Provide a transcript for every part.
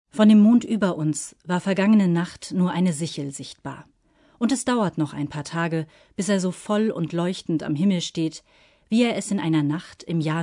Von dem Mond über uns war vergangene Nacht nur eine Sichel sichtbar. Und es dauert noch ein paar Tage, bis er so voll und leuchtend am Himmel steht, wie er es in einer Nacht im Jahr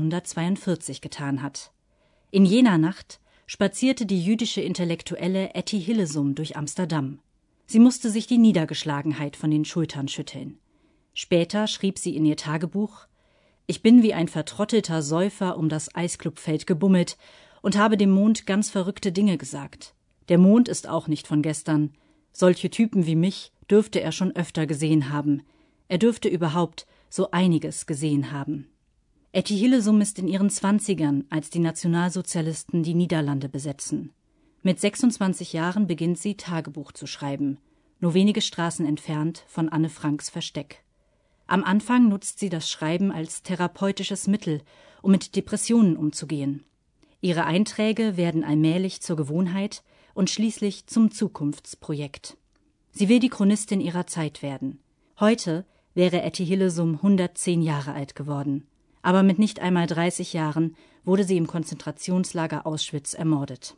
1942 getan hat. In jener Nacht spazierte die jüdische Intellektuelle Etty Hillesum durch Amsterdam. Sie musste sich die Niedergeschlagenheit von den Schultern schütteln. Später schrieb sie in ihr Tagebuch: »Ich bin wie ein vertrottelter Säufer um das Eisklubfeld gebummelt und habe dem Mond ganz verrückte Dinge gesagt. Der Mond ist auch nicht von gestern. Solche Typen wie mich dürfte er schon öfter gesehen haben. Er dürfte überhaupt so einiges gesehen haben.« Etty Hillesum ist in ihren 20ern, als die Nationalsozialisten die Niederlande besetzen. Mit 26 Jahren beginnt sie, Tagebuch zu schreiben, nur wenige Straßen entfernt von Anne Franks Versteck. Am Anfang nutzt sie das Schreiben als therapeutisches Mittel, um mit Depressionen umzugehen. Ihre Einträge werden allmählich zur Gewohnheit und schließlich zum Zukunftsprojekt. Sie will die Chronistin ihrer Zeit werden. Heute wäre Etty Hillesum 110 Jahre alt geworden. Aber mit nicht einmal 30 Jahren wurde sie im Konzentrationslager Auschwitz ermordet.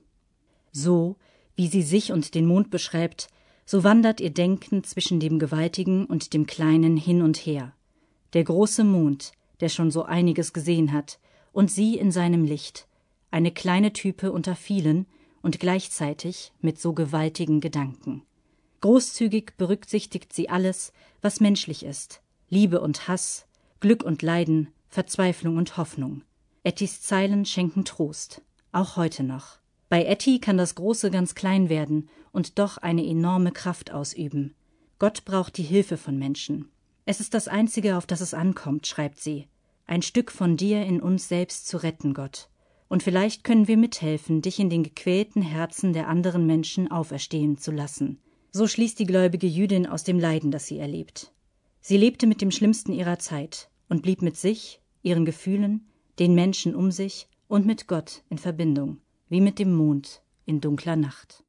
So, wie sie sich und den Mond beschreibt, so wandert ihr Denken zwischen dem Gewaltigen und dem Kleinen hin und her. Der große Mond, der schon so einiges gesehen hat, und sie in seinem Licht, eine kleine Type unter vielen und gleichzeitig mit so gewaltigen Gedanken. Großzügig berücksichtigt sie alles, was menschlich ist: Liebe und Hass, Glück und Leiden, Verzweiflung und Hoffnung. Ettys Zeilen schenken Trost, auch heute noch. Bei Etty kann das Große ganz klein werden und doch eine enorme Kraft ausüben. Gott braucht die Hilfe von Menschen. Es ist das Einzige, auf das es ankommt, schreibt sie. Ein Stück von dir in uns selbst zu retten, Gott. Und vielleicht können wir mithelfen, dich in den gequälten Herzen der anderen Menschen auferstehen zu lassen. So schließt die gläubige Jüdin aus dem Leiden, das sie erlebt. Sie lebte mit dem Schlimmsten ihrer Zeit und blieb mit sich, ihren Gefühlen, den Menschen um sich und mit Gott in Verbindung, wie mit dem Mond in dunkler Nacht.